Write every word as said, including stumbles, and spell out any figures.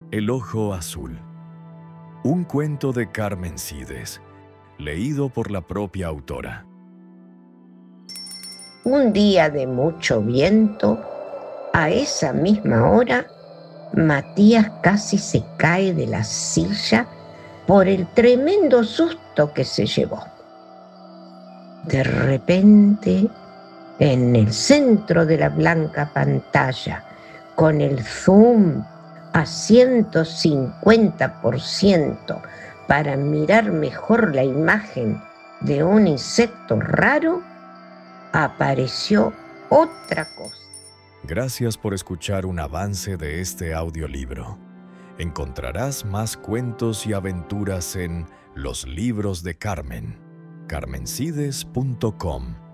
El ojo azul. Un cuento de Carmen Sides, leído por la propia autora. Un día de mucho viento, a esa misma hora, Matías casi se cae de la silla por el tremendo susto que se llevó. De repente, en el centro de la blanca pantalla, con el zoom a ciento cincuenta por ciento para mirar mejor la imagen de un insecto raro, apareció otra cosa. Gracias por escuchar un avance de este audiolibro. Encontrarás más cuentos y aventuras en Los Libros de Carmen, carmen sides punto com.